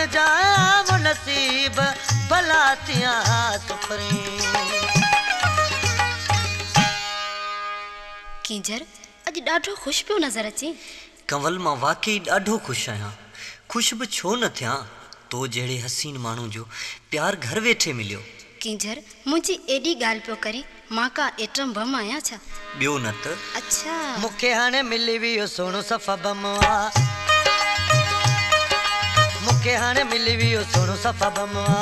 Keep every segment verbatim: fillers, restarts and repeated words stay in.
जाया वो नसीब भला तियां सुपरी। किंजर अज ॾाढो ख़ुशि पियो नज़र अचे। कंवल मां वाकई ॾाढो ख़ुशि आहियां। ख़ुशि बि छो न थियां, तो जहिड़े हसीन माण्हू जो प्यार घर वेठे मिलियो। किंजर मुंहिंजी एॾी ॻाल्हि पियो करे, मां का एटम बम आहियां छा? ॿियो न त। अच्छा मूंखे हाणे मिली वियो सोणो सफ़ा बमवा, मूंखे हाणे मिली वियो सोणो सफ़ा बमवा।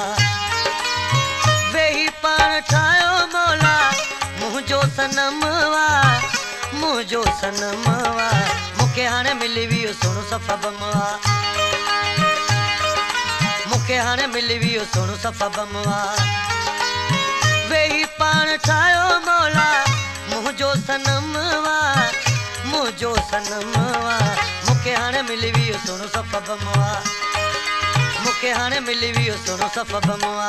वेही पाण ठाहियो मौला मुंहिंजो सनमवा, मुंहिंजो सनमवा। मूंखे हाणे मिली वियो सोणो सफ़ा बमवा, मूंखे हाणे मिली वियो सोणो सफ़ा बमवा। वेही पाण ठाहियो मौला मुंहिंजो सनमवा, मुंहिंजो सनमवा। मूंखे हाणे मिली वियो सोणो सफ़ा बमवा, मूंखे हाणे मिली वियो सोणो सफ़ा बमवा।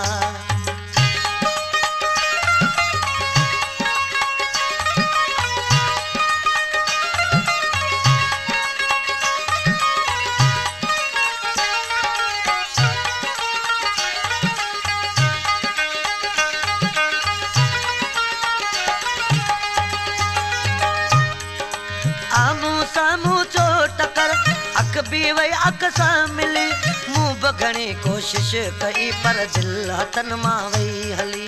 बि वई अख सां मिली, मूं बि घणी कोशिश कई पर दिल हथनि मां वई हली।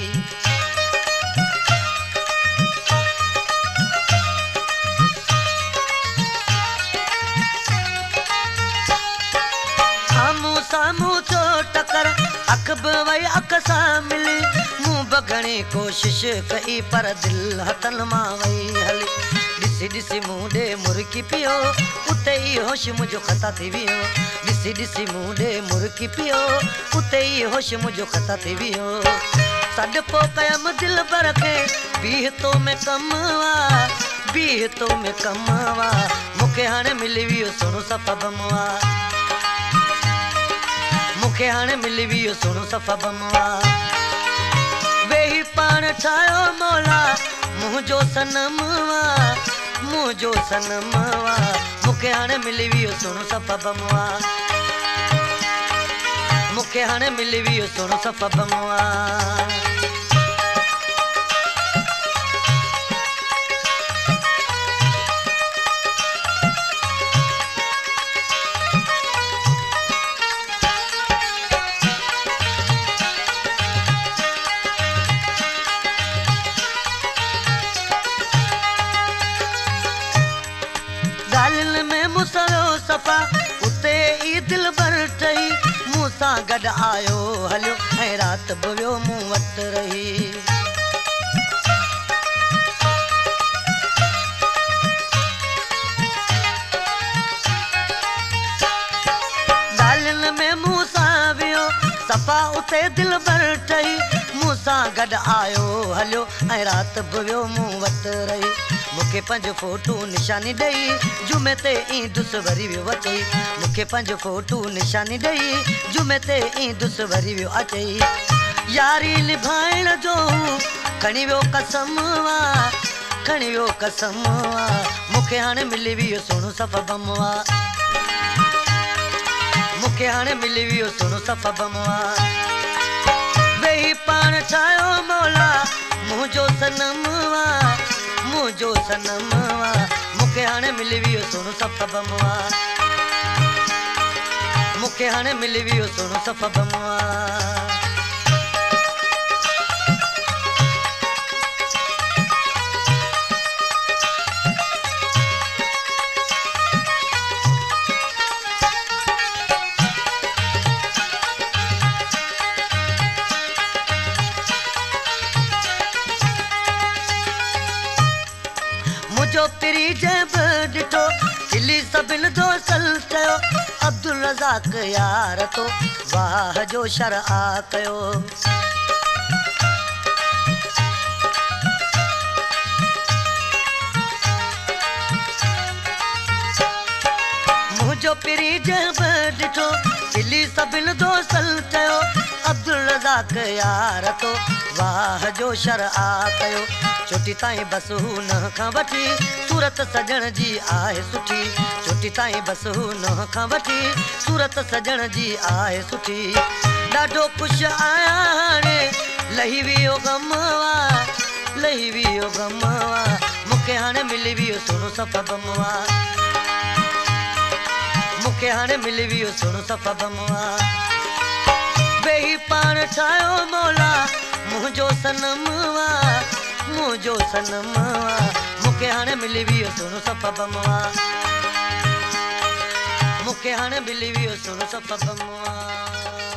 साम्हूं साम्हूं थियो टकर, अख बि वई अख सां मिली, मूं बि घणी कोशिश कई पर दिल हथनि मां वई हली। ॾिसी ॾिसी मूं ॾे मुर्की पियो, उते ई होश मुंहिंजो ख़ता थी वियो। ॾिसी ॾिसी मूं ॾे मुर्की पियो, उते ई होश मुंहिंजो ख़ता थी वियो। सॾु पोइ कयमि दिल भर खे, बीह तो में कमु वा, बीह तो में कमु वा। मूंखे हाणे मिली वियो सोणो सफ़ा बमवा, मूंखे हाणे मिली वियो सोणो सफ़ा बमवा। वेही पाण ठाहियो मौला मुंहिंजो सनमवा, मुंहिंजो सनमवा। मूंखे हाणे मिली वियो सोणो सफ़ा बमवा, मूंखे हाणे मिली वियो सोणो सफ़ा बमवा। सफ़ा उते ई दिल भर ठही, मूं सां गॾु आयो हलियो ऐं राति बि वियो मूं वटि रही। ॻाल्हियुनि में मूं सां वियो सफ़ा उते दिल भर ठही, मूं सां गॾु आयो हलियो ऐं राति बि वियो मूं वटि रही। मूंखे पंज फोटू निशानी ॾेई जुमे ते ईंदुसि वरी वियो अचई, मूंखे पंज फोटू निशानी ॾेई जुमे ते ईंदुसि वरी वियो अचई। यारी निभाइण जो खणी वियो कसम वा, खणी वियो कसम वा। मूंखे हाणे मिली वियो सोणो सफ़ा बमवा, मूंखे हाणे मिली वियो सोणो सफ़ा बमवा। वेही पाण ठाहियो मौला मुंहिंजो सनमवा, मुंहिंजो सनमवा। मूंखे हाणे मिली वियो सोणो सफ़ा बमवा, मूंखे हाणे मिली वियो सोणो सफ़ा बमवा। मुंहिंजो पिरी जंहिं बि ॾिठो खिली सभिनि जो सल कयो, अब्दुल रज़ाक यार तो वाह जो शरआ कयो। मुंहिंजो पिरी जंहिं बि ॾिठो खिली सभिनि जो सल कयो, अब्दुल रज़ाक यार तो वाह जो शरआ कयो। चोटी ताईं बस हू न खां वठी सूरत सजण जी आहे सुठी, चोटी रोटी ताईं बस हू नोह खां वठी सूरत सजण जी आहे सुठी ॾाढो ख़ुशि आहियां हाणे लही वियो गमवा लही वियो गमवा मूंखे हाणे मिली वियो सुहिणो सफ़ा बमवा मूंखे हाणे मिली वियो सुहिणो सफ़ा बमवा वेही पाण ठाहियो मौला मुंहिंजो सनमवा मुंहिंजो सनमवा मूंखे हाणे मिली वियो सुहिणो सफ़ा बमवा मूंखे हाणे मिली वियो सुहिणो सफ़ा बमवा